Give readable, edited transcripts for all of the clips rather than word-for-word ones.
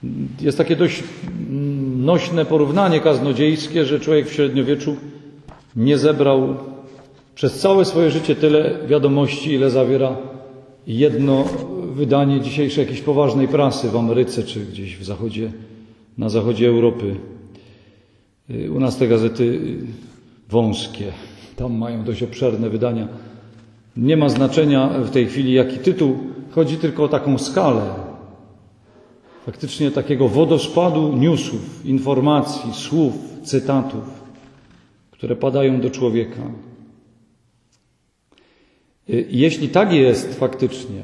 Jest takie dość nośne porównanie kaznodziejskie, że człowiek w średniowieczu nie zebrał przez całe swoje życie tyle wiadomości, ile zawiera jedno wydanie dzisiejszej jakiejś poważnej prasy w Ameryce czy gdzieś w zachodzie, na zachodzie Europy. U nas te gazety wąskie, tam mają dość obszerne wydania. Nie ma znaczenia w tej chwili jaki tytuł, chodzi tylko o taką skalę. Faktycznie takiego wodospadu newsów, informacji, słów, cytatów, które padają do człowieka. Jeśli tak jest faktycznie,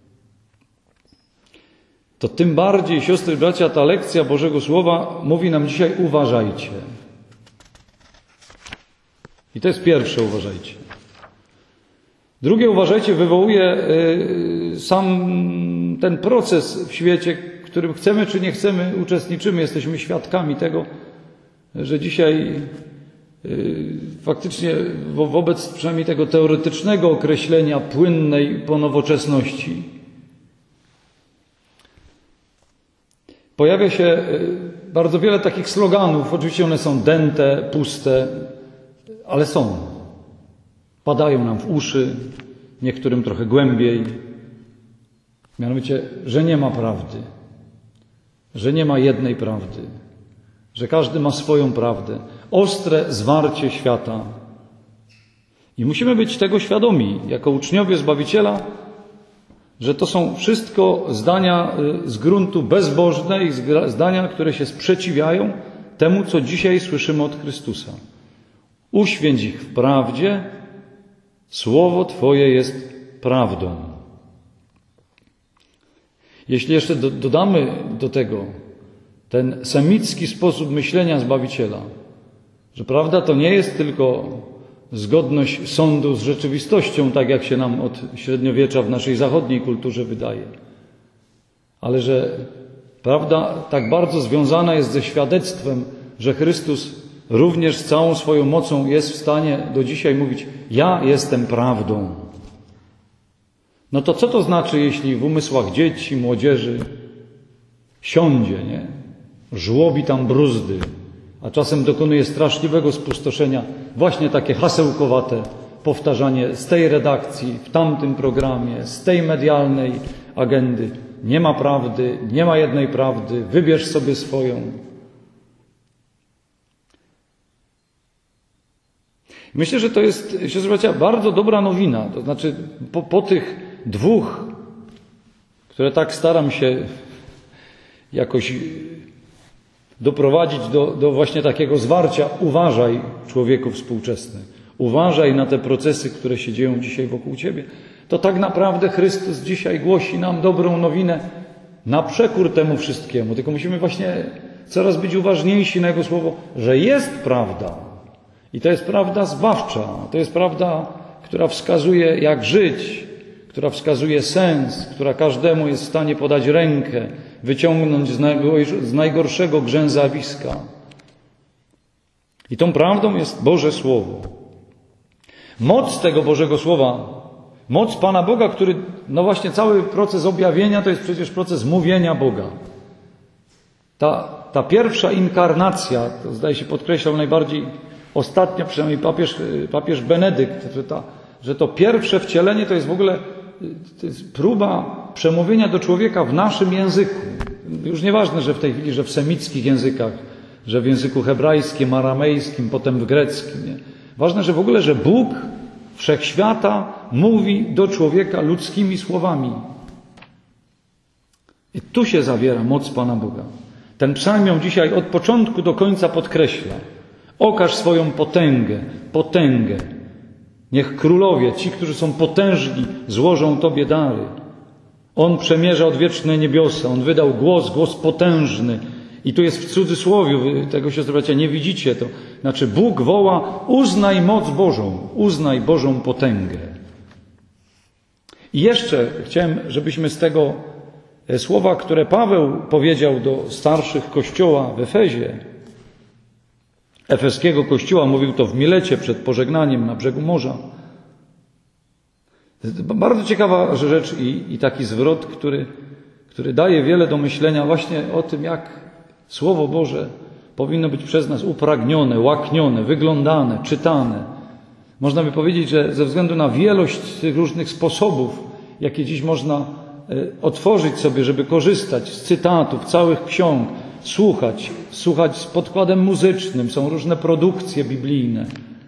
to tym bardziej, siostry i bracia, ta lekcja Bożego Słowa mówi nam dzisiaj: uważajcie. I to jest pierwsze: uważajcie. Drugie: uważajcie wywołuje sam ten proces w świecie, w którym chcemy czy nie chcemy uczestniczymy. Jesteśmy świadkami tego, że dzisiaj faktycznie wobec przynajmniej tego teoretycznego określenia płynnej ponowoczesności pojawia się bardzo wiele takich sloganów. Oczywiście one są dęte, puste, ale są. Padają nam w uszy, niektórym trochę głębiej. Mianowicie, że nie ma prawdy, że nie ma jednej prawdy, że każdy ma swoją prawdę. Ostre zwarcie świata. I musimy być tego świadomi, jako uczniowie Zbawiciela, że to są wszystko zdania z gruntu bezbożne i zdania, które się sprzeciwiają temu, co dzisiaj słyszymy od Chrystusa. Uświęć ich w prawdzie, Słowo Twoje jest prawdą. Jeśli jeszcze dodamy do tego ten semicki sposób myślenia Zbawiciela, że prawda to nie jest tylko zgodność sądu z rzeczywistością, tak jak się nam od średniowiecza w naszej zachodniej kulturze wydaje, ale że prawda tak bardzo związana jest ze świadectwem, że Chrystus również z całą swoją mocą jest w stanie do dzisiaj mówić: ja jestem prawdą. No to co to znaczy, jeśli w umysłach dzieci, młodzieży siądzie, nie? Żłobi tam bruzdy, a czasem dokonuje straszliwego spustoszenia właśnie takie hasełkowate powtarzanie z tej redakcji, w tamtym programie, z tej medialnej agendy. Nie ma prawdy, nie ma jednej prawdy, wybierz sobie swoją. Myślę, że to jest, siostry bracia, bardzo dobra nowina. To znaczy po tych dwóch, które tak staram się jakoś doprowadzić do właśnie takiego zwarcia: uważaj, człowieku współczesny, uważaj na te procesy, które się dzieją dzisiaj wokół ciebie. To tak naprawdę Chrystus dzisiaj głosi nam dobrą nowinę na przekór temu wszystkiemu. Tylko musimy właśnie coraz być uważniejsi na Jego słowo, że jest prawda. I to jest prawda zbawcza. To jest prawda, która wskazuje, jak żyć, która wskazuje sens, która każdemu jest w stanie podać rękę, wyciągnąć z najgorszego grzęzawiska. I tą prawdą jest Boże Słowo. Moc tego Bożego Słowa, moc Pana Boga, który, no właśnie cały proces objawienia to jest przecież proces mówienia Boga. Ta pierwsza inkarnacja, to zdaje się podkreślał najbardziej ostatnio, przynajmniej papież Benedykt, że to pierwsze wcielenie to jest w ogóle próba przemówienia do człowieka w naszym języku. Już nieważne, że w tej chwili, że w semickich językach, że w języku hebrajskim, aramejskim, potem w greckim. Nie? Ważne, że w ogóle, że Bóg wszechświata mówi do człowieka ludzkimi słowami. I tu się zawiera moc Pana Boga. Ten psalm ją dzisiaj od początku do końca podkreśla. Okaż swoją potęgę. Niech królowie, ci, którzy są potężni, złożą Tobie dary. On przemierza odwieczne niebiosa, On wydał głos potężny. I tu jest w cudzysłowiu, tego siostry bracia nie widzicie to. Znaczy Bóg woła: uznaj moc Bożą, uznaj Bożą potęgę. I jeszcze chciałem, żebyśmy z tego słowa, które Paweł powiedział do starszych kościoła w Efezie, efeskiego kościoła, mówił to w Milecie przed pożegnaniem na brzegu morza. Bardzo ciekawa rzecz i taki zwrot, który który daje wiele do myślenia właśnie o tym, jak Słowo Boże powinno być przez nas upragnione, łaknione, wyglądane, czytane. Można by powiedzieć, że ze względu na wielość tych różnych sposobów, jakie dziś można otworzyć sobie, żeby korzystać z cytatów, całych ksiąg, słuchać z podkładem muzycznym, są różne produkcje biblijne.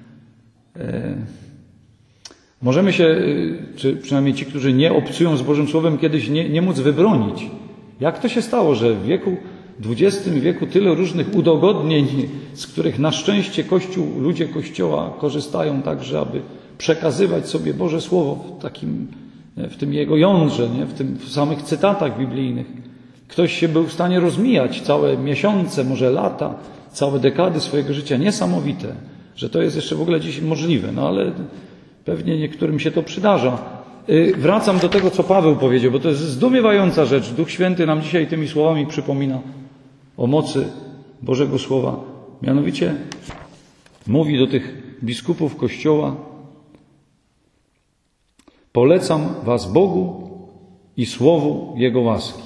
Możemy się, czy przynajmniej ci, którzy nie obcują z Bożym Słowem, kiedyś nie móc wybronić. Jak to się stało, że w wieku XX wieku tyle różnych udogodnień, z których na szczęście ludzie Kościoła korzystają także, aby przekazywać sobie Boże Słowo w tym jego jądrze, w samych cytatach biblijnych. Ktoś się był w stanie rozmijać całe miesiące, może lata, całe dekady swojego życia. Niesamowite, że to jest jeszcze w ogóle dziś możliwe, no ale pewnie niektórym się to przydarza. Wracam do tego, co Paweł powiedział, bo to jest zdumiewająca rzecz. Duch Święty nam dzisiaj tymi słowami przypomina o mocy Bożego Słowa. Mianowicie mówi do tych biskupów Kościoła: polecam was Bogu i Słowu Jego łaski.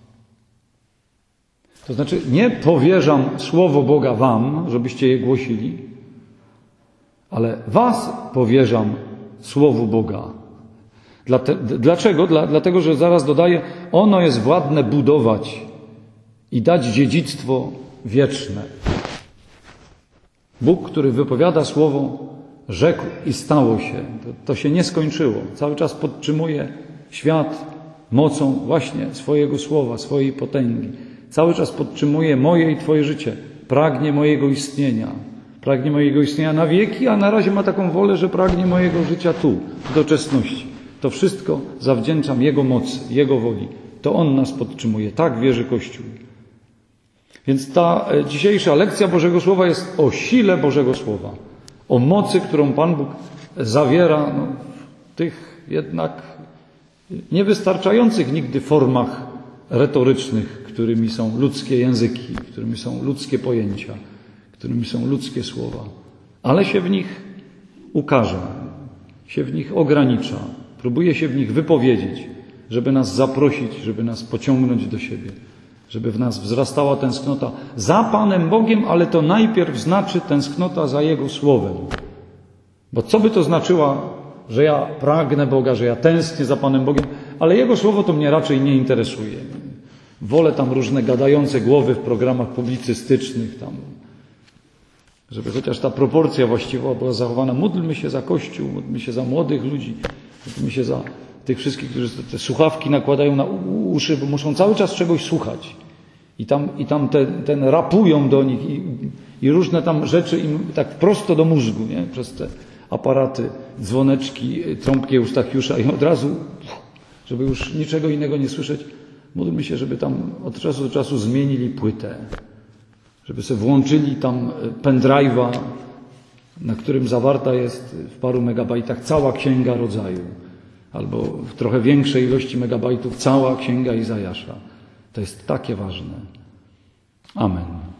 To znaczy nie powierzam Słowo Boga wam, żebyście je głosili, ale was powierzam Słowu Boga. Dlaczego? Dlatego, że zaraz dodaję, ono jest władne budować i dać dziedzictwo wieczne. Bóg, który wypowiada słowo, rzekł i stało się. To się nie skończyło. Cały czas podtrzymuje świat mocą właśnie swojego słowa, swojej potęgi. Cały czas podtrzymuje moje i Twoje życie. Pragnie mojego istnienia. Pragnie mojego istnienia na wieki, a na razie ma taką wolę, że pragnie mojego życia tu, w doczesności. To wszystko zawdzięczam Jego mocy, Jego woli. To On nas podtrzymuje. Tak wierzy Kościół. Więc ta dzisiejsza lekcja Bożego Słowa jest o sile Bożego Słowa. O mocy, którą Pan Bóg zawiera w tych jednak niewystarczających nigdy formach retorycznych, którymi są ludzkie języki, którymi są ludzkie pojęcia, którymi są ludzkie słowa. Ale się w nich ukaże, się w nich ogranicza, próbuje się w nich wypowiedzieć, żeby nas zaprosić, żeby nas pociągnąć do siebie, żeby w nas wzrastała tęsknota za Panem Bogiem, ale to najpierw znaczy tęsknota za Jego Słowem. Bo co by to znaczyło, że ja pragnę Boga, że ja tęsknię za Panem Bogiem, ale Jego Słowo to mnie raczej nie interesuje. Wolę tam różne gadające głowy w programach publicystycznych, tam, żeby chociaż ta proporcja właściwa była zachowana. Módlmy się za Kościół, módlmy się za młodych ludzi, módlmy się za tych wszystkich, którzy te słuchawki nakładają na uszy, bo muszą cały czas czegoś słuchać. I tam ten rapują do nich i różne tam rzeczy im tak prosto do mózgu, nie? Przez te aparaty, dzwoneczki, trąbki Eustachiusza i od razu, żeby już niczego innego nie słyszeć, módlmy się, żeby tam od czasu do czasu zmienili płytę, żeby sobie włączyli tam pendrive'a, na którym zawarta jest w paru megabajtach cała Księga Rodzaju, albo w trochę większej ilości megabajtów cała Księga Izajasza. To jest takie ważne. Amen.